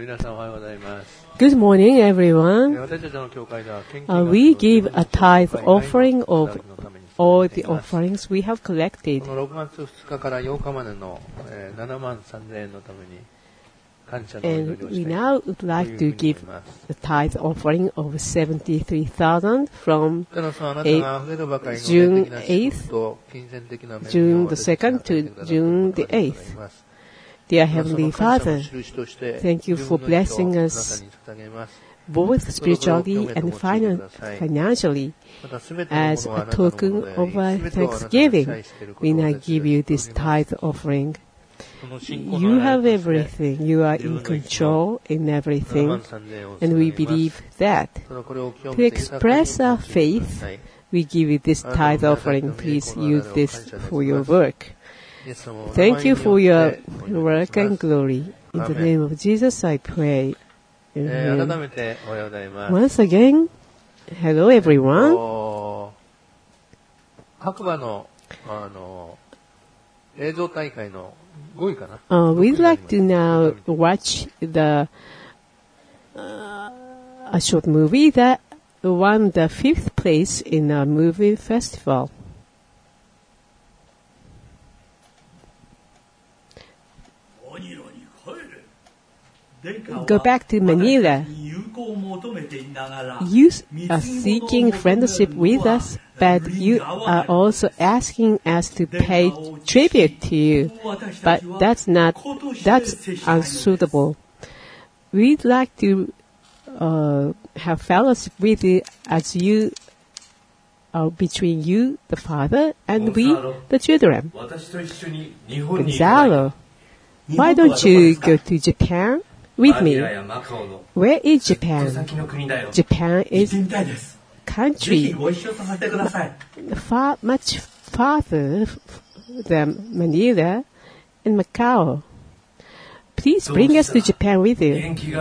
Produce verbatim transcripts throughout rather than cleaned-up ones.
Good morning, everyone. Uh, we give a tithe offering of all the offerings we have collected. And we now would like to give the tithe offering of seventy-three thousand from June eighth, June the second to June the eighth. Dear Heavenly Father, thank you for blessing us both spiritually and financially. As a token of our thanksgiving, we now give you this tithe offering. You have everything. You are in control in everything, and we believe that. To express our faith, we give you this tithe offering. Please use this for your work. Thank you for your work and glory. In the name of Jesus, I pray. Amen. Once again, hello everyone. Uh, we'd like to now watch the uh, a short movie that won the fifth place in a movie festival. Go back to Manila. You are seeking friendship with us, but you are also asking us to pay tribute to you. But that's not, that's unsuitable. We'd like to uh, have fellowship with you as you are between you, the Father, and we, the children. Gonzalo, why don't you go to Japan with me? Where is Japan? Japan is country far, much farther than Manila and Macau. Please bring us to Japan with you.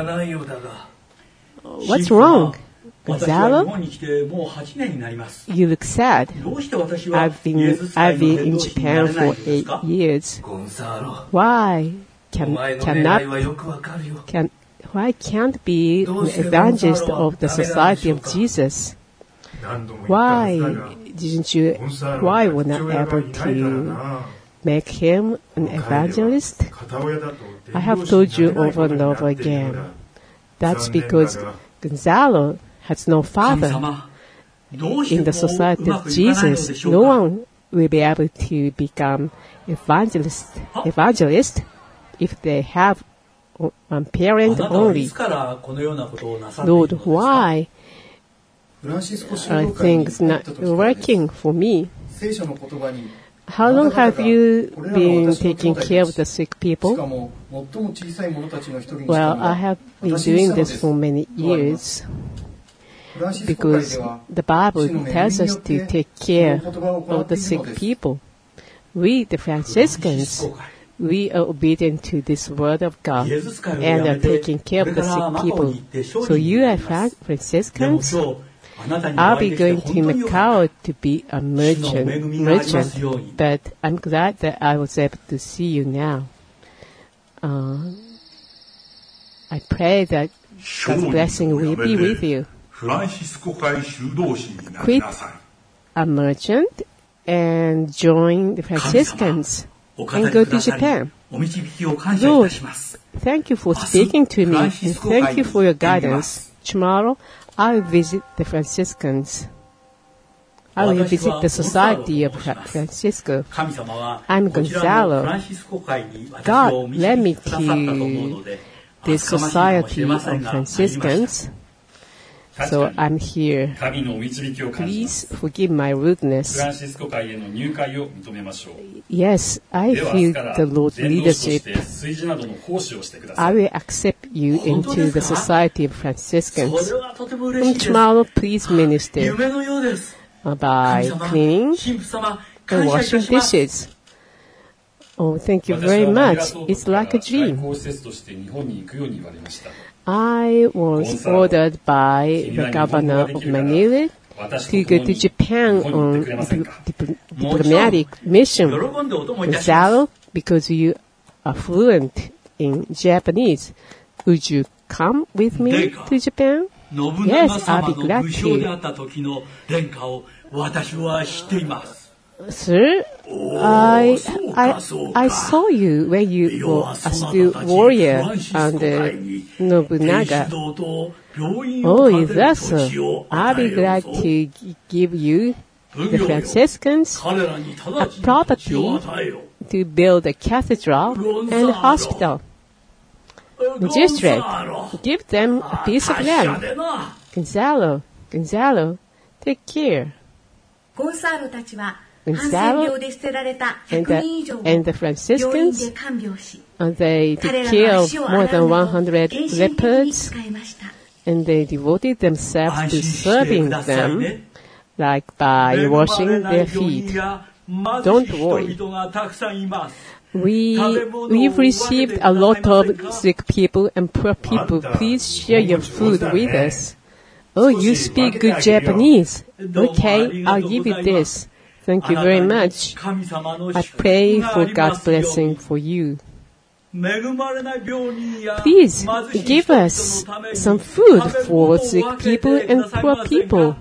What's wrong, Gonzalo? You look sad. I've been, I've been in Japan for eight years. Why? Can, cannot, can, why can't be an evangelist of the Society of Jesus? Why didn't you, why were not able to make him an evangelist? I have told you over and over again. That's because Gonzalo has no father. In the Society of Jesus, no one will be able to become evangelist, evangelist if they have one parent only. Lord, why are things not working for me? How long have you been taking care of the sick people? Well, I have been doing this for many years because the Bible tells us to take care of the sick people. We, the Franciscans, we are obedient to this word of God and are taking care of the sick people. So you are Franciscans? I'll be going to Macau to be a merchant, merchant, but I'm glad that I was able to see you now. Uh, I pray that God's blessing will be with you. Quit a merchant and join the Franciscans and go to Japan. Lord, thank you for speaking to me and thank you for your guidance. Tomorrow, I will visit the Franciscans. I will visit the Society of Francisco. I'm Gonzalo. God led me to the Society of Franciscans. So I'm here. Please forgive my rudeness. Yes, I feel the Lord's leadership. I will accept you into the Society of Franciscans. And tomorrow, please minister by cleaning and washing dishes. Oh, thank you very much. It's like a dream. I was ordered by the governor of Manila to go to Japan on dip- diplomatic mission. Gonzalo, because you are fluent in Japanese, would you come with me to Japan? Yes, I'll be glad to. Sir, I, I, I saw you when you were a still warrior under Nobunaga. Oh, is that so? I'll be glad to give you, the Franciscans, a property to build a cathedral and a hospital. Magistrate, give them a piece of land. Gonzalo, Gonzalo, take care. Gonzalo and the, and the Franciscans, and they took care of more than one hundred lepers, and they devoted themselves to serving them, like by washing their feet. Don't worry. We, we've received a lot of sick people and poor people. Please share your food with us. Oh, you speak good Japanese. Okay, I'll give you this. Thank you very much. I pray for God's blessing for you. Please give us some food for sick people and poor people.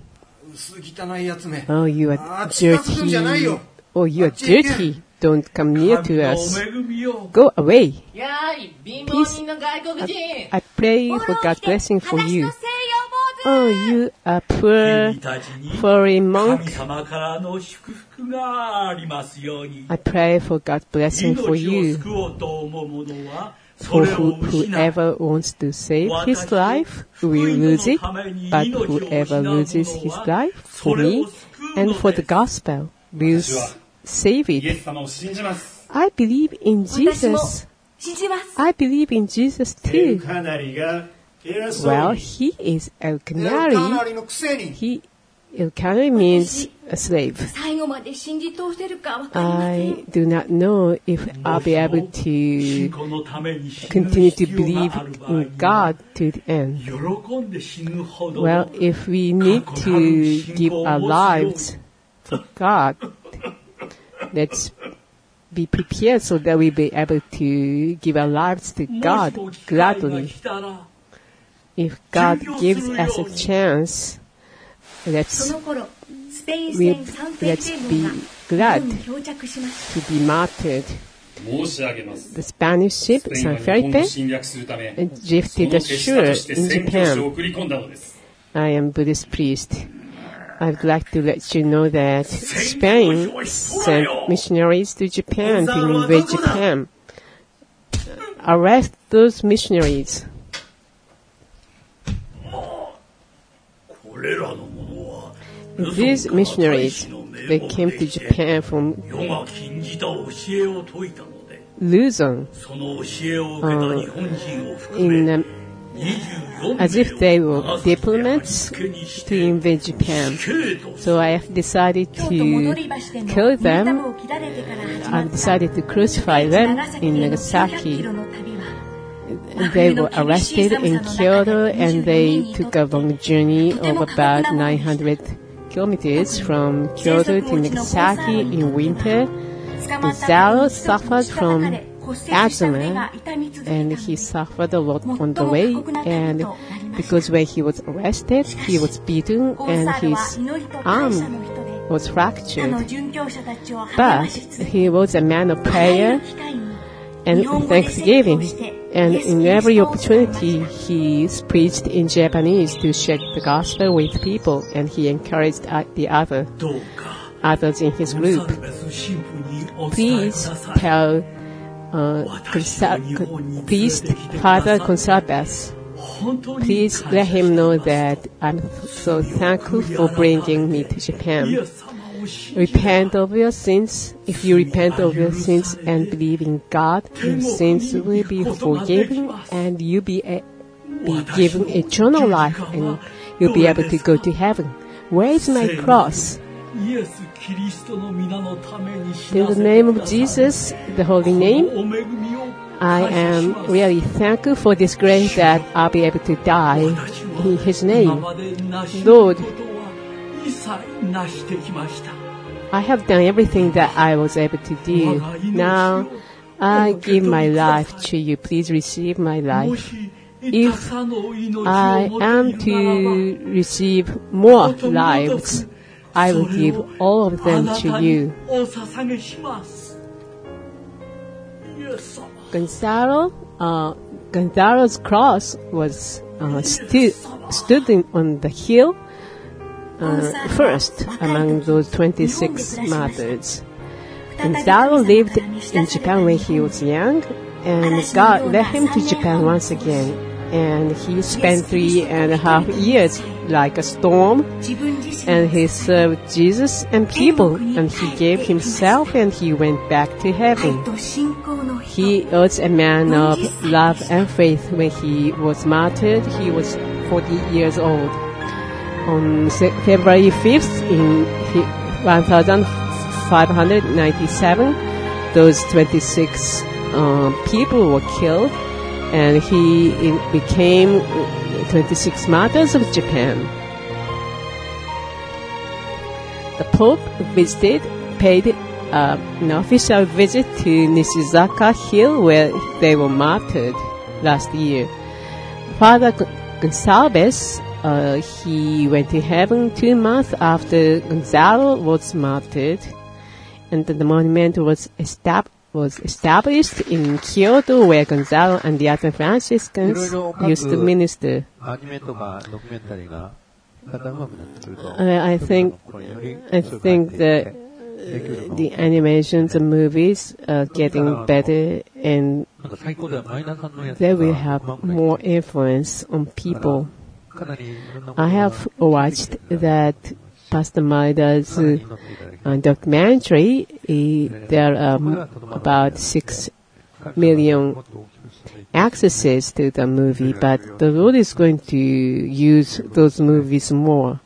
Oh, you are dirty. Oh, you are dirty. Don't come near to us. Go away. Peace. I, I pray for God's blessing for you. Oh, you are poor foreign monk. I pray for God's blessing for you. For who, whoever wants to save his life will lose it, but whoever loses his life for me and for the gospel will save it. I believe in Jesus. I believe in Jesus too. Well, he is El Canary. He, El Canary means a slave. I do not know if I'll be able to continue to believe in God to the end. Well, if we need to give our lives for God, let's be prepared so that we'll be able to give our lives to God gladly. If God gives us a chance, let's, we'll, let's be glad to be martyred. The Spanish ship San Felipe drifted ashore in Japan. I am Buddhist priest. I'd like to let you know that Spain sent missionaries to Japan to invade Japan. Arrest those missionaries. These missionaries, they came to Japan from Luzon, uh, in, um, as if they were diplomats to invade Japan. So I have decided to kill them. I've decided to crucify them in Nagasaki. They were arrested in Kyoto and they took a long journey of about nine hundred kilometers from Kyoto to Nagasaki in winter. Gonzalo suffered from asthma and he suffered a lot on the way, and because when he was arrested he was beaten and his arm was fractured. But he was a man of prayer and thanksgiving, and in every opportunity he preached in Japanese to share the gospel with people, and he encouraged the other others in his group. Please tell uh, Consa- Priest Father Gonsalves, please let him know that I'm so thankful for bringing me to Japan. Repent of your sins. If you repent of your sins and believe in God, your sins will be forgiven and you'll be, a, be given eternal life and you'll be able to go to heaven. Where is my cross? In the name of Jesus, the holy name, I am really thankful for this grace that I'll be able to die in His name. Lord, I have done everything that I was able to do. Now, I give my life to you. Please receive my life. if I am to receive more lives, I will give all of them to you. Gonzalo, uh, Gonzalo's cross was uh, stu- stood in, on the hill uh, first among those twenty-six martyrs. Gonzalo lived in Japan when he was young, and God led him to Japan once again. And he spent three and a half years like a storm, and he served Jesus and people, and he gave himself and he went back to heaven. He was a man of love and faith. When he was martyred, he was forty years old. On February fifth in fifteen ninety-seven, those twenty-six uh, people were killed, and he became twenty-six martyrs of Japan. The Pope visited, paid uh, an official visit to Nishizaka Hill, where they were martyred last year. Father Gonsalves, uh, he went to heaven two months after Gonzalo was martyred, and the monument was established. was established in Kyoto, where Gonzalo and the other Franciscans used to minister. Uh, I think I think that uh, the animations and movies are getting better, and they will have more influence on people. I have watched that Pastor Maida's uh, uh, documentary. Uh, there are um, about six million accesses to the movie, but the Lord is going to use those movies more.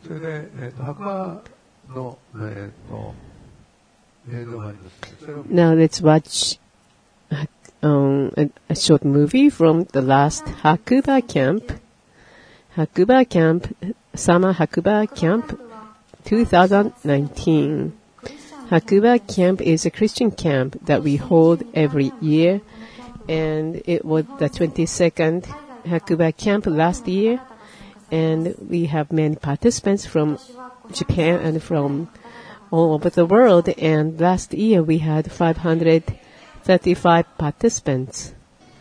Now let's watch um, a, a short movie from the last Hakuba camp. Hakuba camp, Summer Hakuba camp twenty nineteen. Hakuba Camp is a Christian camp that we hold every year, and it was the twenty-second Hakuba Camp last year, and we have many participants from Japan and from all over the world, and last year we had five hundred thirty-five participants.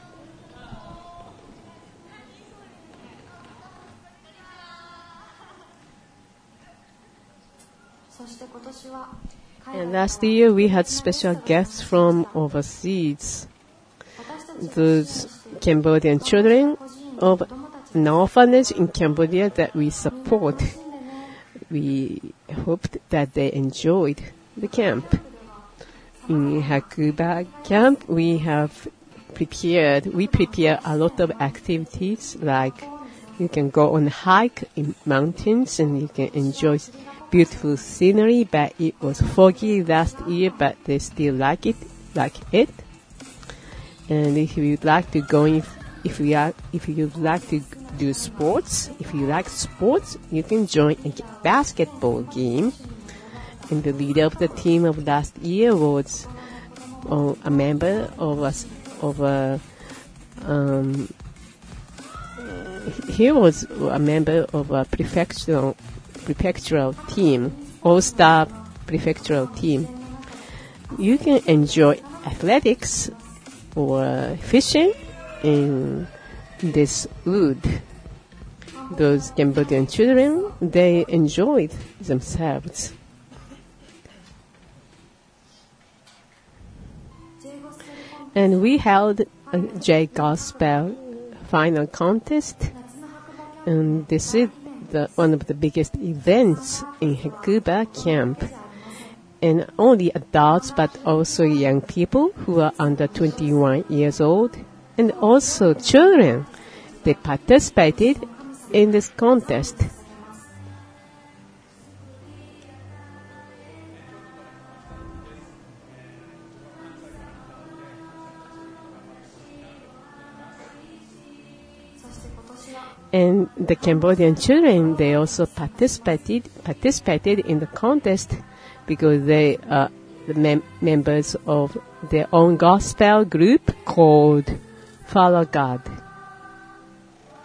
And last year we had special guests from overseas. Those Cambodian children of an orphanage in Cambodia that we support. We hoped that they enjoyed the camp. In Hakuba camp we have prepared, we prepare a lot of activities, like you can go on a hike in mountains and you can enjoy beautiful scenery, but it was foggy last year, but they still like it, like it. And if you'd like to go, if, if you are, if you'd like to do sports, if you like sports, you can join a basketball game. And the leader of the team of last year was uh, a member of a, of a, um, he was a member of a prefectural prefectural team, all-star prefectural team. You can enjoy athletics or fishing in this wood. Those Cambodian children, they enjoyed themselves. And we held a J Gospel final contest, and this is The, one of the biggest events in Hakuba camp. And only adults, but also young people who are under twenty-one years old, and also children, they participated in this contest. And the Cambodian children, they also participated participated in the contest because they are the mem- members of their own gospel group called Follow God.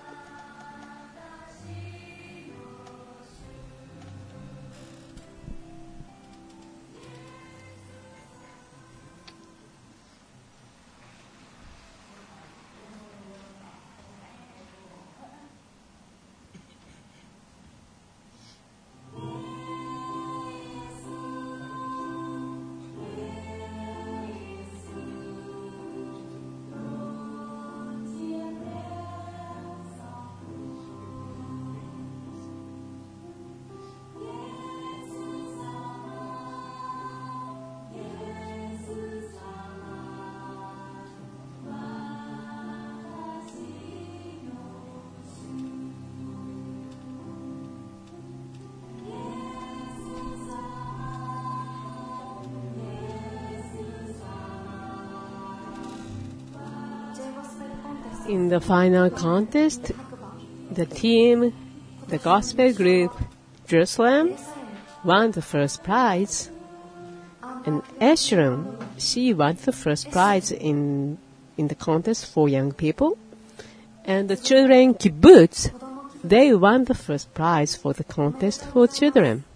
In the final contest, the team, the gospel group, Jerusalem, won the first prize. And Eshron, she won the first prize in in the contest for young people. And the children kibbutz, they won the first prize for the contest for children.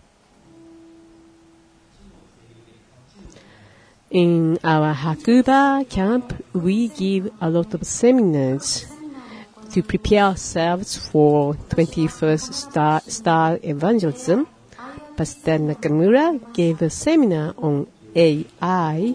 In our Hakuba camp, we give a lot of seminars to prepare ourselves for twenty-first star, star evangelism. Pastor Nakamura gave a seminar on A I.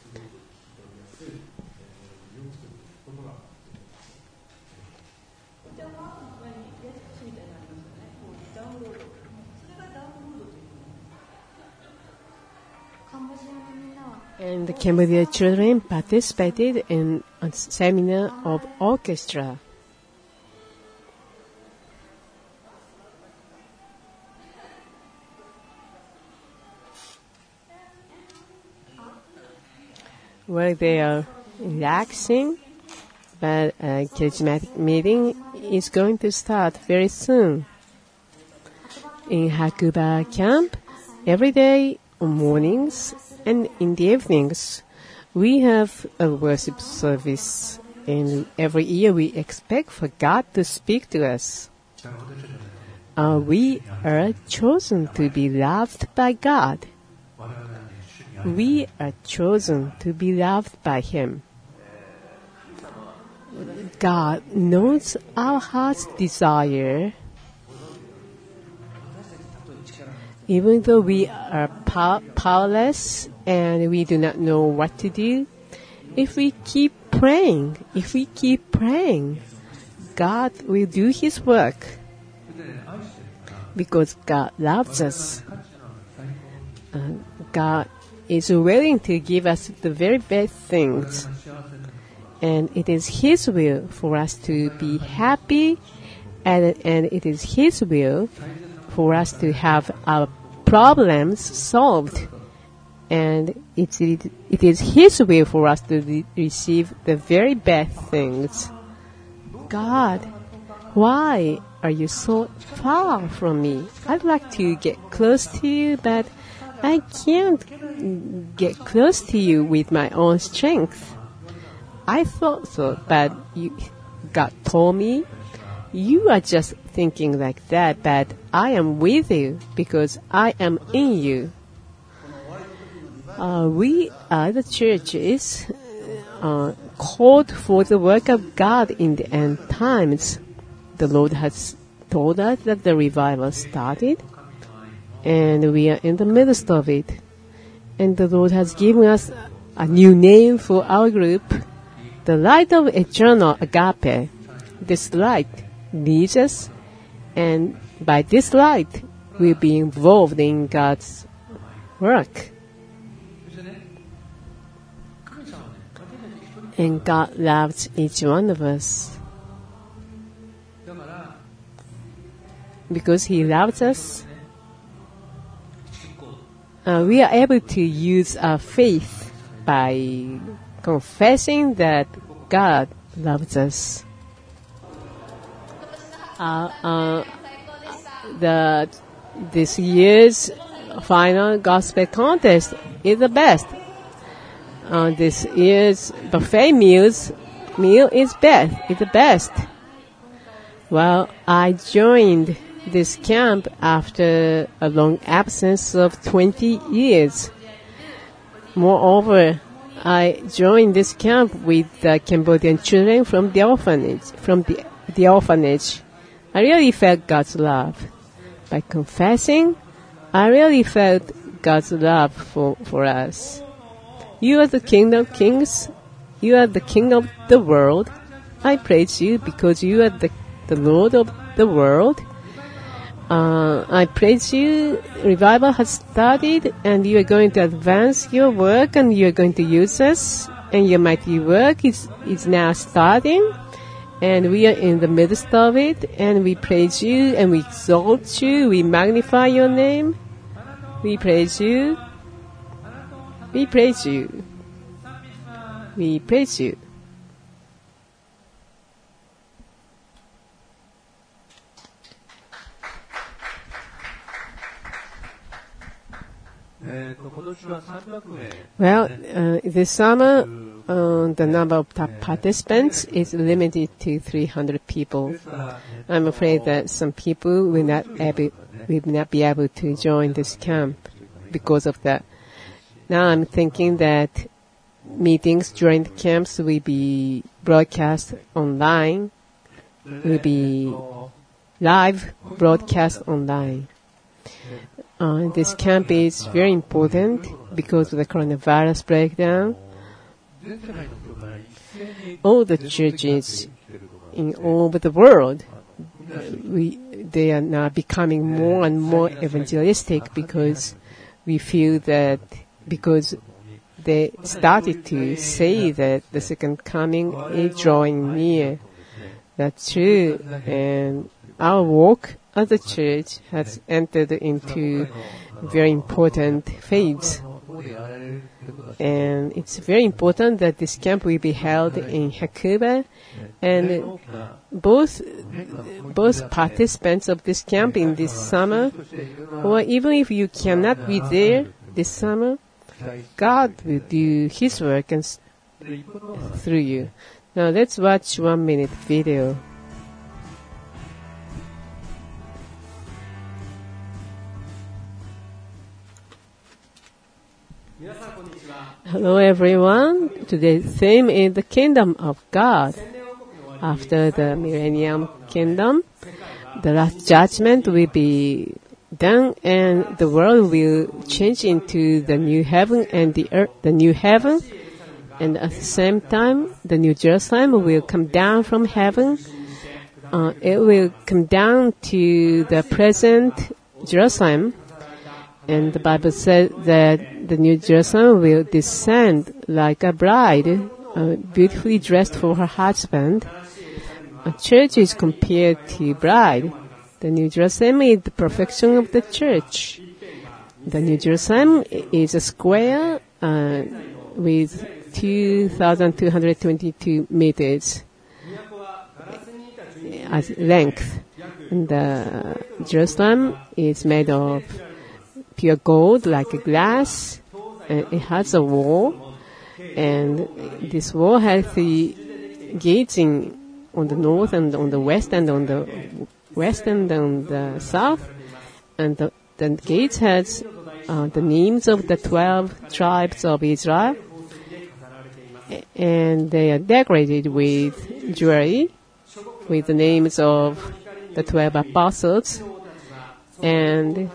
And the Cambodia children participated in a seminar of orchestra. Where they are relaxing, but a charismatic meeting is going to start very soon. In Hakuba camp, every day on mornings and in the evenings, we have a worship service, and every year we expect for God to speak to us. Uh, we are chosen to be loved by God. We are chosen to be loved by Him. God knows our heart's desire. Even though we are pow- powerless and we do not know what to do, if we keep praying, if we keep praying, God will do His work. Because God loves us. Uh, God is willing to give us the very best things. And it is His will for us to be happy, and, and it is His will for us to have our problems solved. And it, it, it is His will for us to re- receive the very best things. God, why are you so far from me? I'd like to get close to you, but I can't get close to you with my own strength. I thought so, but you, God told me, you are just thinking like that, but I am with you because I am in you. Uh, we are the churches uh, called for the work of God in the end times. The Lord has told us that the revival started, and we are in the midst of it. And the Lord has given us a new name for our group, the light of eternal agape. This light leads us, and by this light, we'll be involved in God's work. And God loves each one of us. Because He loves us, uh, we are able to use our faith by confessing that God loves us. Uh, uh, the this year's final gospel contest is the best. Uh, this year's buffet meals meal is best. Is the best. Well, I joined this camp after a long absence of twenty years. Moreover, I joined this camp with the Cambodian children from the orphanage. From the, the orphanage, I really felt God's love. By confessing, I really felt God's love for, for us. You are the King of Kings. You are the King of the world. I praise you because you are the, the Lord of the world. Uh, I praise you. Revival has started, and you are going to advance your work, and you are going to use us, and your mighty work is, is now starting, and we are in the midst of it, and we praise you, and we exalt you, we magnify your name. We praise you. We praise you. We praise you. Well, uh, this summer, uh, the number of participants is limited to three hundred people. I'm afraid that some people will not, able, will not be able to join this camp because of that. Now I'm thinking that meetings during the camps will be broadcast online, will be live broadcast online. Uh, this camp is very important because of the coronavirus breakdown. All the churches in all over the world, we, they are now becoming more and more evangelistic because we feel that because they started to say that the second coming is drawing near. That's true, and our work as a church has entered into very important phase. And it's very important that this camp will be held in Hakuba, and both both participants of this camp in this summer, or even if you cannot be there this summer, God will do His work and through you. Now let's watch one minute video. Hello everyone. Today's theme is the kingdom of God. After the millennium kingdom, the last judgment will be done and the world will change into the new heaven and the earth, the new heaven. And at the same time, the New Jerusalem will come down from heaven. Uh, it will come down to the present Jerusalem. And the Bible says that the New Jerusalem will descend like a bride, uh, beautifully dressed for her husband. A church is compared to bride. The New Jerusalem is the perfection of the church. The New Jerusalem is a square uh, with two thousand two hundred twenty-two meters as length. And the Jerusalem is made of pure gold, like a glass. And it has a wall, and this wall has the gates in on the north and on the west and on the west and on the south. And the, the gates has uh, the names of the twelve tribes of Israel, and they are decorated with jewelry, with the names of the twelve apostles. And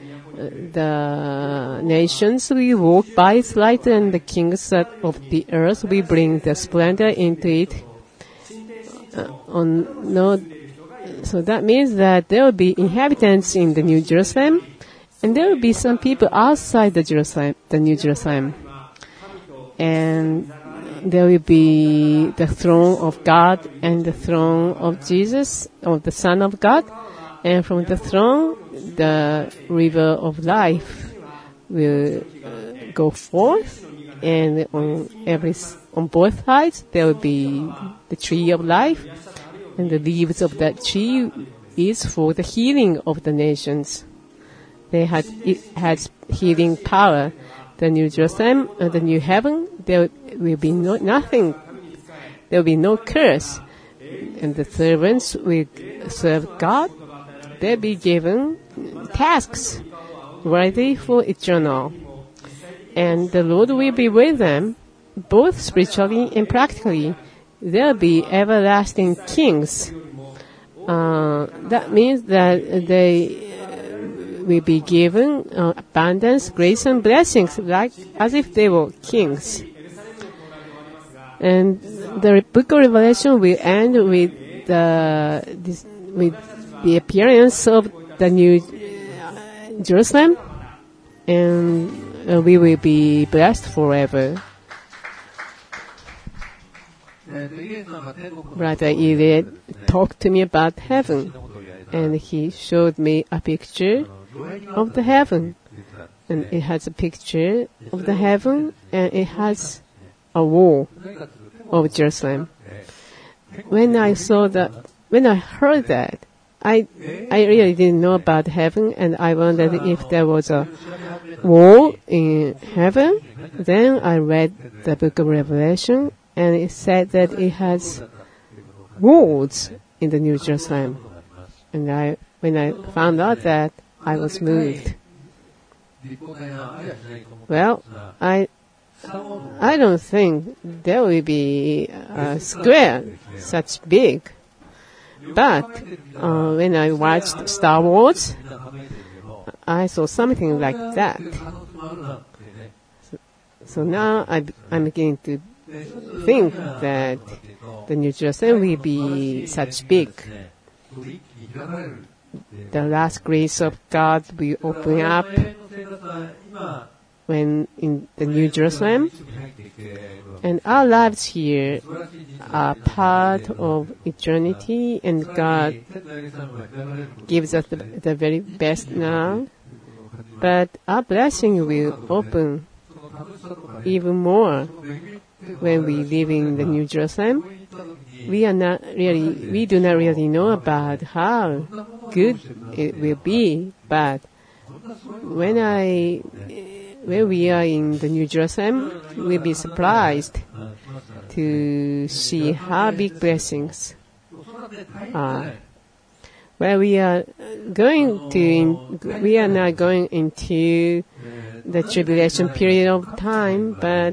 the nations will walk by its light, and the kings of the earth will bring the splendor into it. Uh, on no, so that means that there will be inhabitants in the New Jerusalem, and there will be some people outside the Jerusalem, the New Jerusalem, and there will be the throne of God and the throne of Jesus, of the Son of God, and from the throne, the river of life will uh, go forth, and on every on both sides there will be the tree of life, and the leaves of that tree is for the healing of the nations. They had it has healing power. The New Jerusalem, uh, the new heaven, there will be no nothing. There will be no curse, and the servants will serve God. They'll be given tasks worthy for eternal. And the Lord will be with them, both spiritually and practically. They'll be everlasting kings. Uh, that means that they will be given uh, abundance, grace, and blessings, like as if they were kings. And the book of Revelation will end with the this, with the appearance of the New Jerusalem, and uh, we will be blessed forever. Brother Elliot talked to me about heaven, and he showed me a picture of the heaven. And it has a picture of the heaven, and it has a wall of Jerusalem. When I saw that, when I heard that, I I really didn't know about heaven, and I wondered if there was a wall in heaven. Then I read the book of Revelation, and it said that it has walls in the New Jerusalem. And I, when I found out that, I was moved. Well, I, I don't think there will be a square such big. But uh, when I watched Star Wars, I saw something like that. So, so now I, I'm beginning to think that the New Jerusalem will be such big. The last grace of God will open up when in the New Jerusalem. And our lives here are part of eternity, and God gives us the, the very best now. But our blessing will open even more when we live in the New Jerusalem. We are not really, we do not really know about how good it will be, but when I, when we are in the New Jerusalem, we'll be surprised to see how big blessings are. Well, we are going to, in, we are not going into the tribulation period of time, but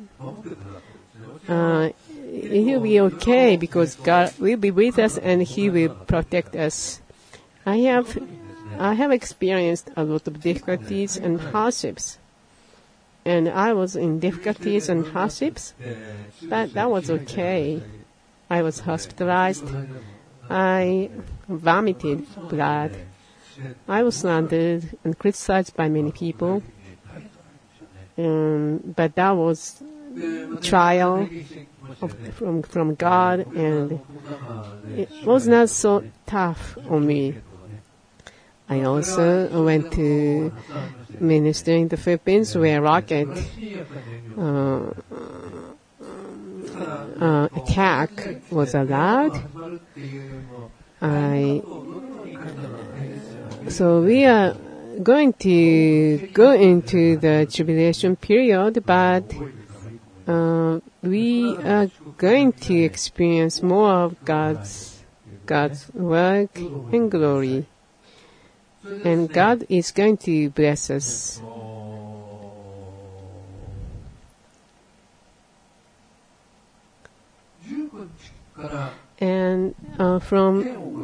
uh, it will be okay because God will be with us and He will protect us. I have, I have experienced a lot of difficulties and hardships. And I was in difficulties and hardships, but that was okay. I was hospitalized. I vomited blood. I was slandered and criticized by many people. Um, but that was trial of, from from God, and it was not so tough on me. I also went to minister in the Philippines where rocket uh, uh, attack was allowed. I so we are going to go into the tribulation period, but uh, we are going to experience more of God's God's work and glory. And God is going to bless us. And uh, from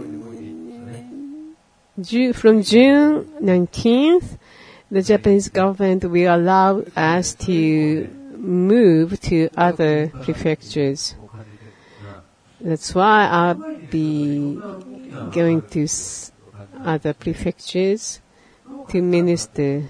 Ju- from June nineteenth, the Japanese government will allow us to move to other prefectures. That's why I'll be going to s- other prefectures to minister.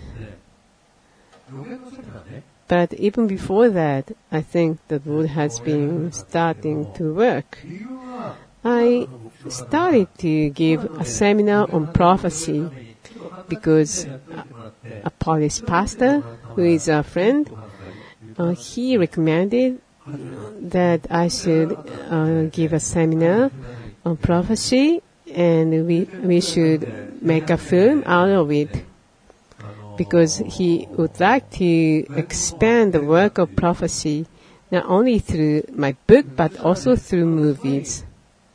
But even before that, I think the Lord has been starting to work. I started to give a seminar on prophecy because a Polish pastor who is a friend, uh, he recommended that I should uh, give a seminar on prophecy, and we we should make a film out of it, because he would like to expand the work of prophecy not only through my book but also through movies.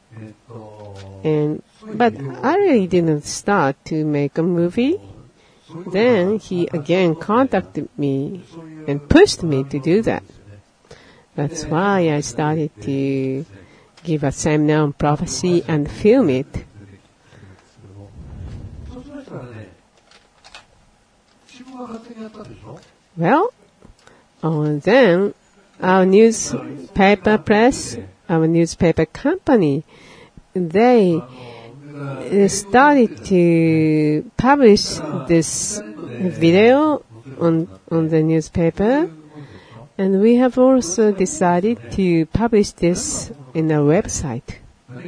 And but I really didn't start to make a movie. Then he again contacted me and pushed me to do that. That's why I started to give a seminar on prophecy and film it. Well, uh, then our newspaper press, our newspaper company, they started to publish this video on on the newspaper, and we have also decided to publish this in our website.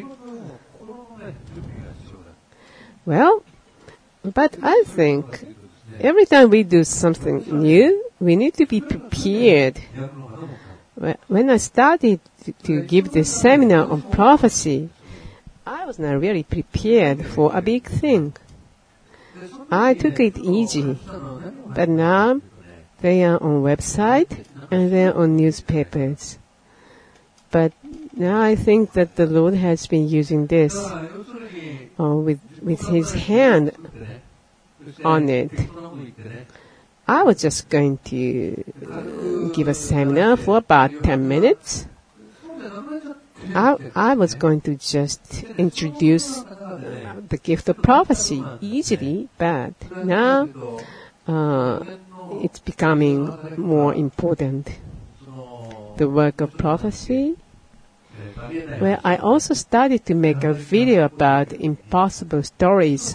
Well, but I think every time we do something new, we need to be prepared. When I started to give this seminar on prophecy, I was not really prepared for a big thing. I took it easy. But now they are on website and they are on newspapers. But now I think that the Lord has been using this uh, with with His hand on it. I was just going to uh, give a seminar for about ten minutes. I, I was going to just introduce uh, the gift of prophecy easily, but now uh, it's becoming more important. The work of prophecy. Well, I also started to make a video about impossible stories.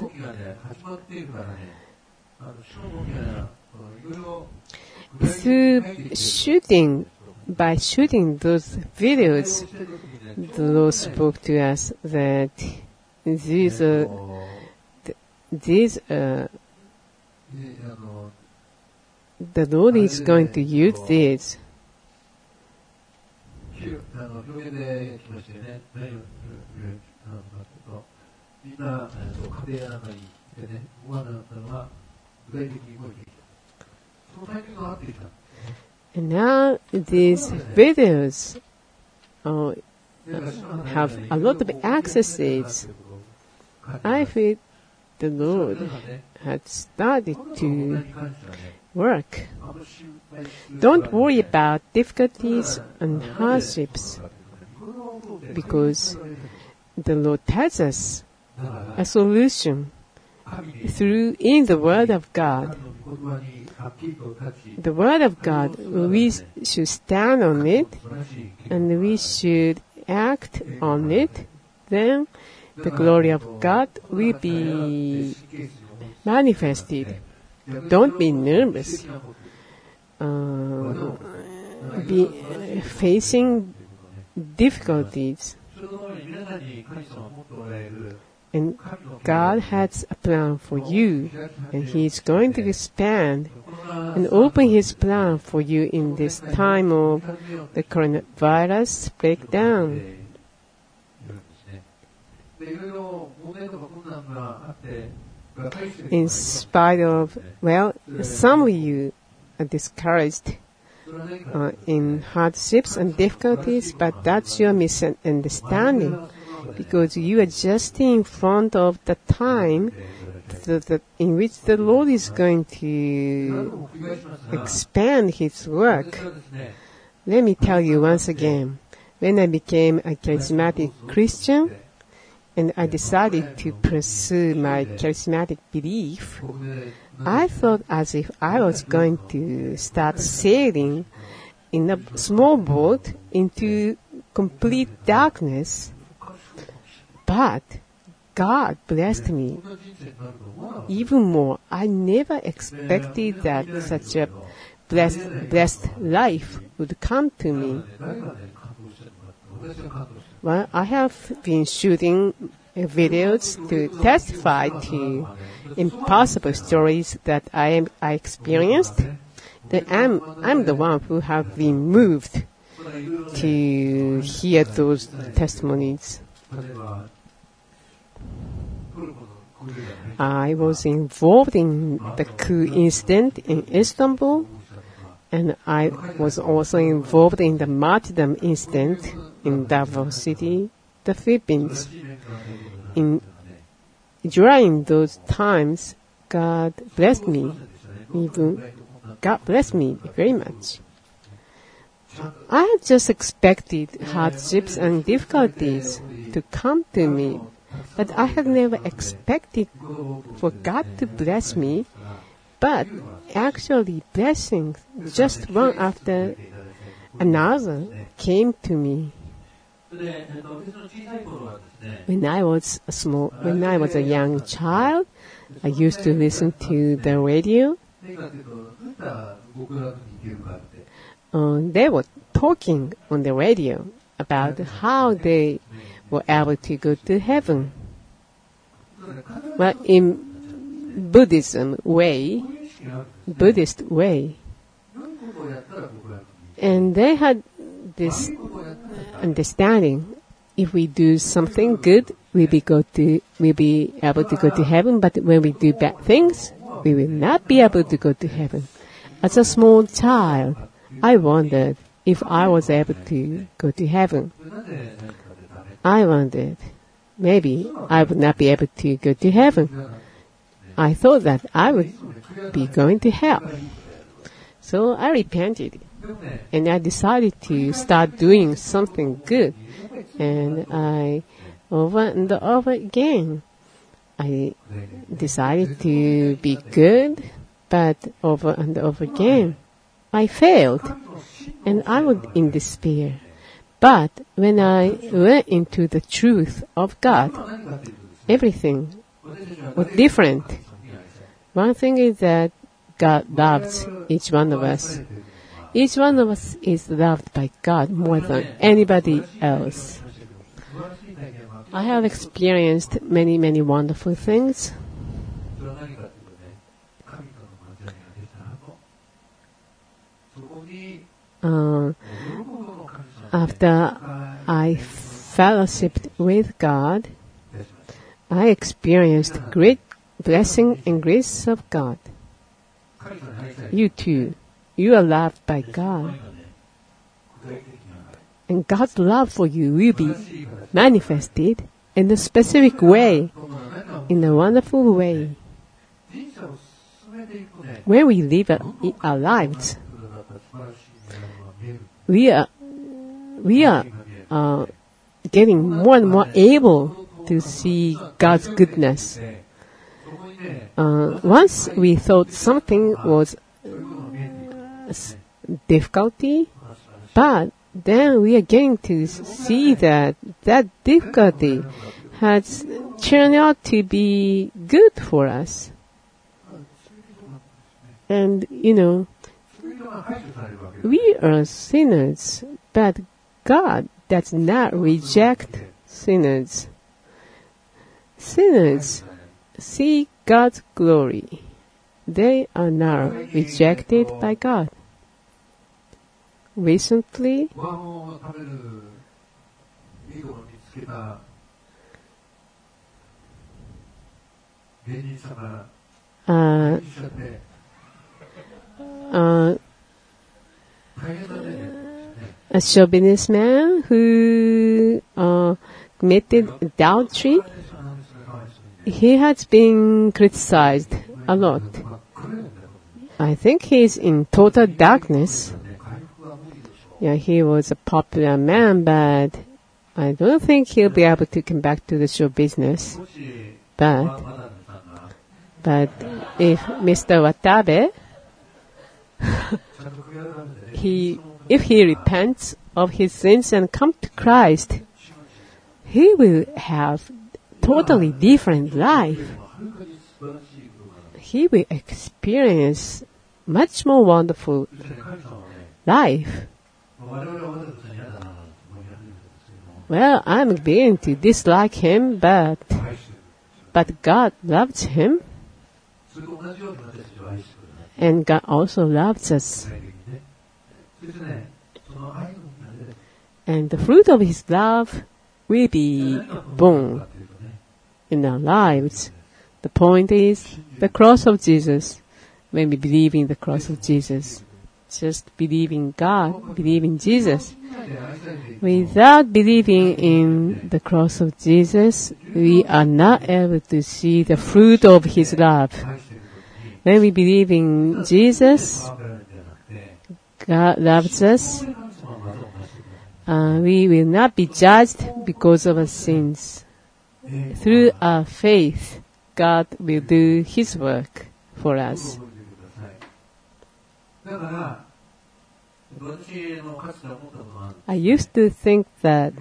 Through shooting, by shooting those videos, the Lord spoke to us that these, uh, th- these, uh, the Lord is going to use these. And now these videos uh, have a lot of accesses. I feel the Lord had started to work. Don't worry about difficulties and hardships, because the Lord tells us a solution through in the Word of God. The Word of God, we should stand on it and we should act on it. Then the glory of God will be manifested. Don't be nervous. Uh, be uh, facing difficulties. And God has a plan for you, and He is going to expand and open His plan for you in this time of the coronavirus breakdown. In spite of, well, some of you are discouraged uh, in hardships and difficulties, but that's your misunderstanding, because you are just in front of the time the, the, in which the Lord is going to expand His work. Let me tell you once again, when I became a charismatic Christian, and I decided to pursue my charismatic belief, I thought as if I was going to start sailing in a small boat into complete darkness. But God blessed me even more. I never expected that such a blessed, blessed life would come to me. Well, I have been shooting videos to testify to impossible stories that I am, I experienced. That I'm I'm the one who have been moved to hear those testimonies. I was involved in the coup incident in Istanbul, and I was also involved in the martyrdom incident in Davao City, the Philippines. In, during those times, God blessed me. Even God blessed me very much. I had just expected hardships and difficulties to come to me, but I had never expected for God to bless me. But actually, blessings just one after another came to me. When I was a small, when I was a young child, I used to listen to the radio. Uh, they were talking on the radio about how they were able to go to heaven. Well, in Buddhism way, Buddhist way, and they had this understanding: if we do something good, we'll be go to, we'll be able to go to heaven, but when we do bad things, we will not be able to go to heaven. As a small child, I wondered if I was able to go to heaven. I wondered, maybe I would not be able to go to heaven. I thought that I would be going to hell. So I repented. And I decided to start doing something good. And I, over and over again, I decided to be good, but over and over again, I failed. And I was in despair. But when I went into the truth of God, everything was different. One thing is that God loves each one of us. Each one of us is loved by God more than anybody else. I have experienced many, many wonderful things. Uh, after I fellowshipped with God, I experienced great blessing and grace of God. You too. You are loved by God. And God's love for you will be manifested in a specific way, in a wonderful way. When we live our lives, we are, we are uh, getting more and more able to see God's goodness. Uh, once we thought something was difficulty, but then we are getting to see that that difficulty has turned out to be good for us. And, you know, we are sinners, but God does not reject sinners. Sinners see God's glory. They are now rejected by God. Recently, uh, uh, a chauvinist man who uh, committed adultery, he has been criticized a lot. I think he's in total darkness. Yeah, he was a popular man, but I don't think he'll be able to come back to the show business. But, but if Mister Watabe, he, if he repents of his sins and come to Christ, he will have totally different life. He will experience much more wonderful life. Well, I'm beginning to dislike him, but but God loves him, and God also loves us. And the fruit of His love will be born in our lives. The point is the cross of Jesus. When we believe in the cross of Jesus, just believe in God, believe in Jesus. Without believing in the cross of Jesus, we are not able to see the fruit of His love. When we believe in Jesus, God loves us. Uh, we will not be judged because of our sins. Through our faith, God will do His work for us. I used to think that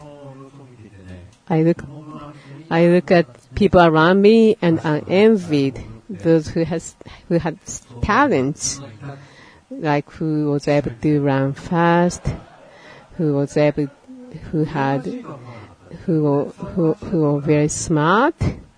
I look, I look at people around me and I envied those who has who had talents, like who was able to run fast, who was able, who had, who were, who, who were very smart.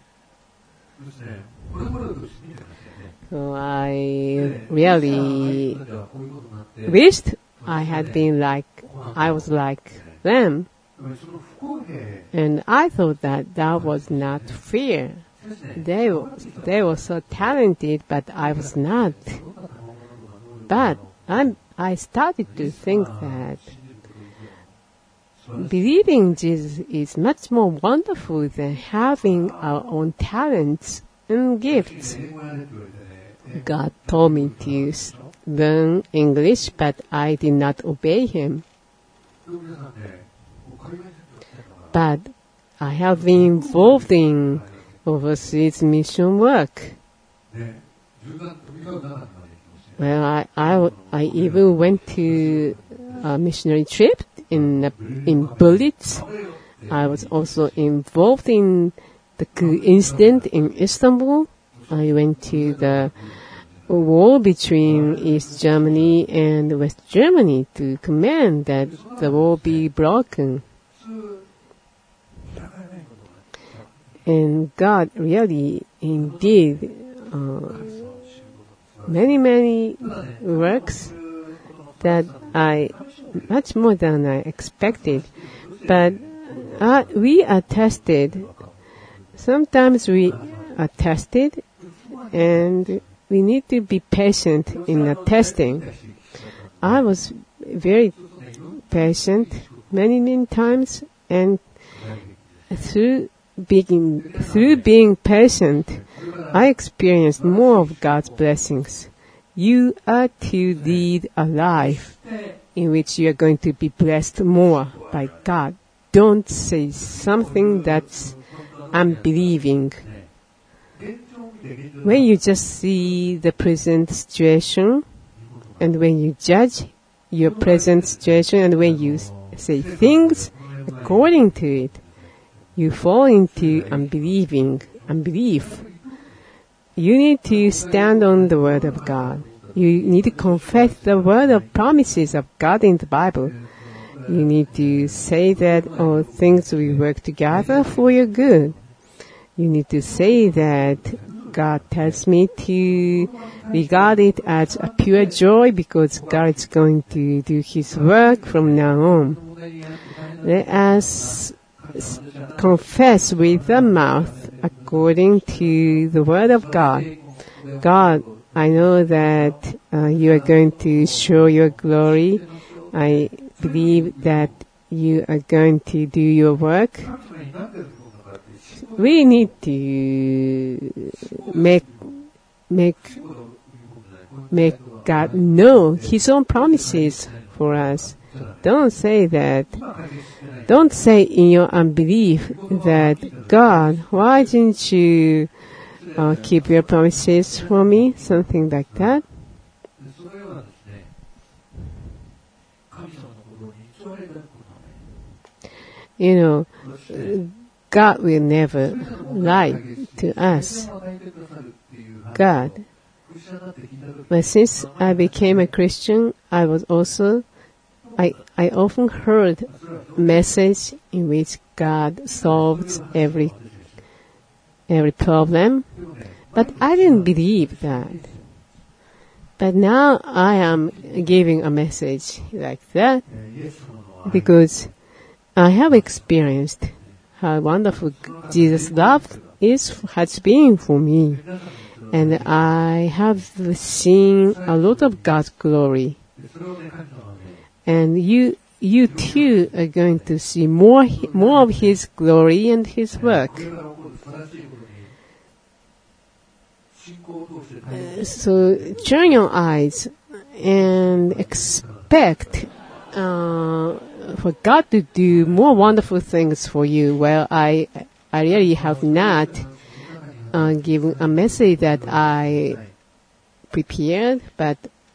So I really wished I had been like, I was like them. And I thought that that was not fair. They were, they were so talented, but I was not. But I'm, I started to think that believing Jesus is much more wonderful than having our own talents and gifts. God told me to learn English, but I did not obey Him. But I have been involved in overseas mission work. Well, I, I, I even went to a missionary trip in in Berlitz. I was also involved in the incident in Istanbul. I went to the war between East Germany and West Germany to command that the war be broken. And God really, indeed, uh, many, many works that I, much more than I expected. But uh, we are tested. Sometimes we are tested, and we need to be patient in the testing. I was very patient many, many times, and through being, through being patient, I experienced more of God's blessings. You are to lead a life in which you are going to be blessed more by God. Don't say something that's unbelieving. When you just see the present situation, and when you judge your present situation, and when you say things according to it, you fall into unbelieving, unbelief. You need to stand on the Word of God. You need to confess the word of promises of God in the Bible. You need to say that all things will work together for your good. You need to say that God tells me to regard it as a pure joy because God is going to do His work from now on. Let us confess with the mouth according to the Word of God. God, I know that uh, you are going to show your glory. I believe that you are going to do your work. We need to make make make God know His own promises for us. Don't say that. Don't say in your unbelief that, God, why didn't you uh, keep your promises for me? Something like that. You know, God will never lie to us. God. But since I became a Christian, I was also, I, I often heard a message in which God solves every, every problem. But I didn't believe that. But now I am giving a message like that because I have experienced how wonderful Jesus' love is, has been for me. And I have seen a lot of God's glory. And you, you too are going to see more, more of His glory and His work. Uh, so turn your eyes and expect uh, for God to do more wonderful things for you. Well, I, I really have not uh, given a message that I prepared, but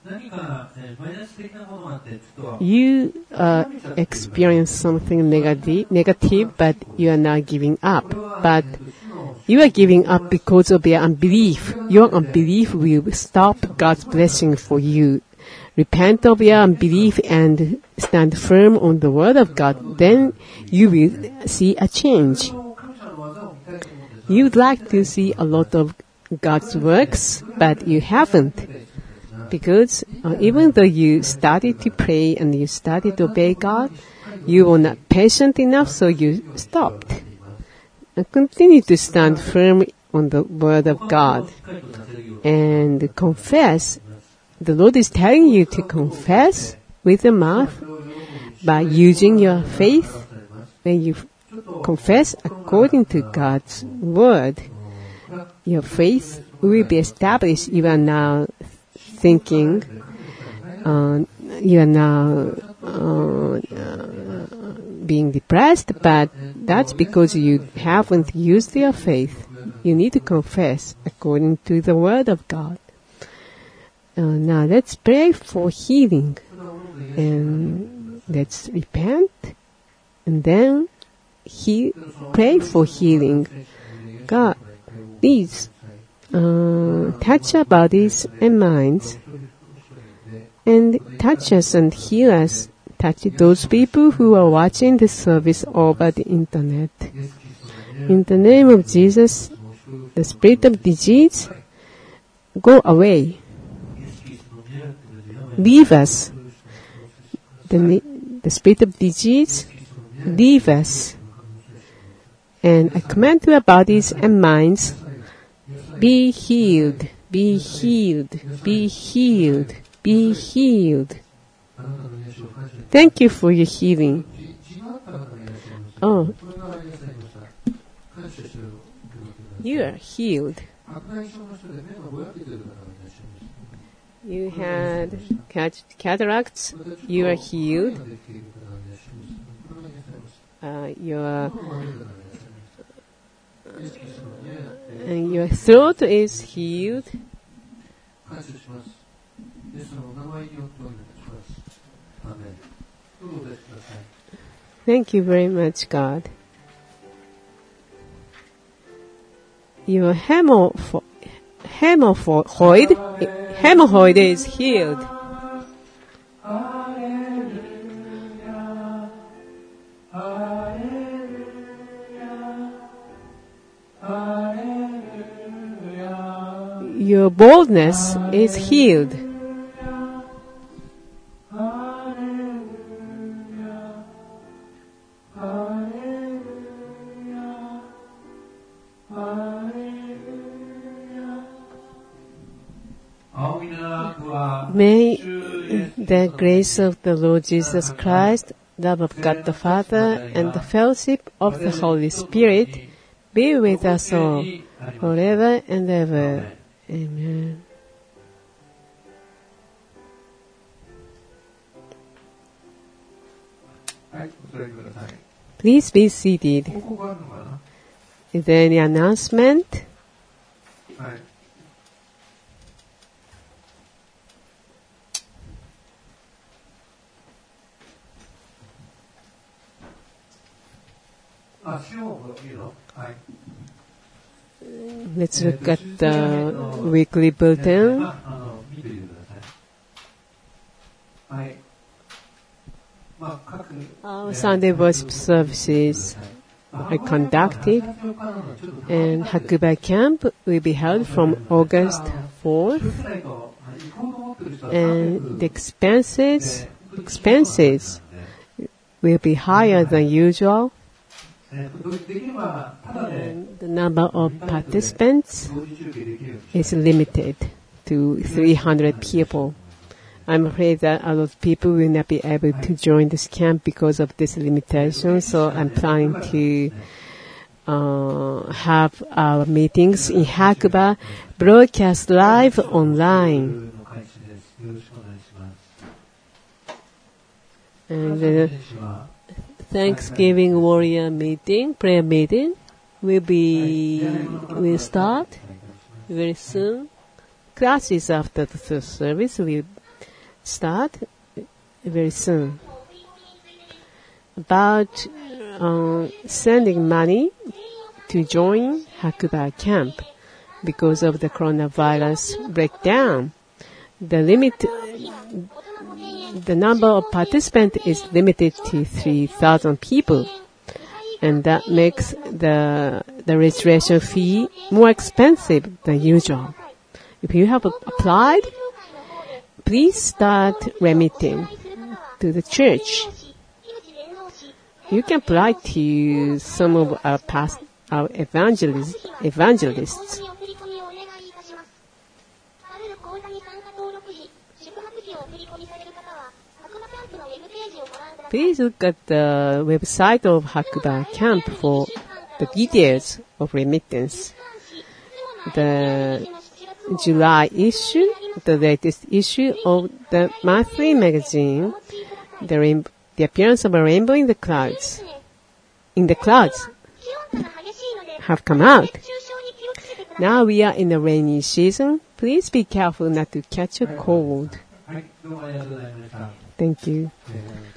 you uh, experience something negative, negative, but you are not giving up. But you are giving up because of your unbelief. Your unbelief will stop God's blessing for you. Repent of your unbelief and stand firm on the Word of God. Then you will see a change. You would like to see a lot of God's works, but you haven't. Because uh, even though you started to pray and you started to obey God, You were not patient enough, so you stopped. And continue to stand firm on the word of God and confess. The Lord is telling you to confess with the mouth by using your faith. When you confess according to God's word, your faith will be established. You are now thinking, uh, you are now uh, uh, being depressed, but that's because you haven't used your faith. You need to confess according to the word of God. Uh, now let's pray for healing, and let's repent, and then he pray for healing. God, please uh, touch our bodies and minds, and touch us and heal us. Touch those people who are watching the service over the internet. In the name of Jesus, the spirit of disease, go away. Leave us. The, the spirit of disease, leave us. And I command to our bodies and minds, be healed, be healed, be healed, be healed. Thank you for your healing. Oh, you are healed. You had cataracts, you are healed. Uh, your, and your throat is healed. Thank you very much, God. Your hemoph- hemorrhoid, hemorrhoid is healed. Your boldness is healed. May the grace of the Lord Jesus Christ, love of God the Father, and the fellowship of the Holy Spirit be with us all, forever and ever. Amen. Please be seated. Is there any announcement? Let's look at the weekly bulletin. Our Sunday worship services are conducted, and Hakuba Camp will be held from August fourth, and the expenses expenses will be higher than usual. And the number of participants is limited to three hundred people. I'm afraid that a lot of people will not be able to join this camp because of this limitation, so I'm planning to uh, have our meetings in Hakuba broadcast live online. And the Thanksgiving Warrior meeting, prayer meeting, will be will start very soon. Classes after the service will start very soon. About uh, sending money to join Hakuba Camp because of the coronavirus breakdown. The limit, the number of participants is limited to three thousand people, and that makes the the registration fee more expensive than usual. If you have applied, please start remitting to the church. you can apply to some of our past, our evangelists, evangelists. Please look at the website of Hakuba Camp for the details of remittance. The July issue, the latest issue of the monthly magazine, the, rainbow, the appearance of a rainbow in the clouds, in the clouds, have come out. Now we are in the rainy season. Please be careful not to catch a cold. Thank you.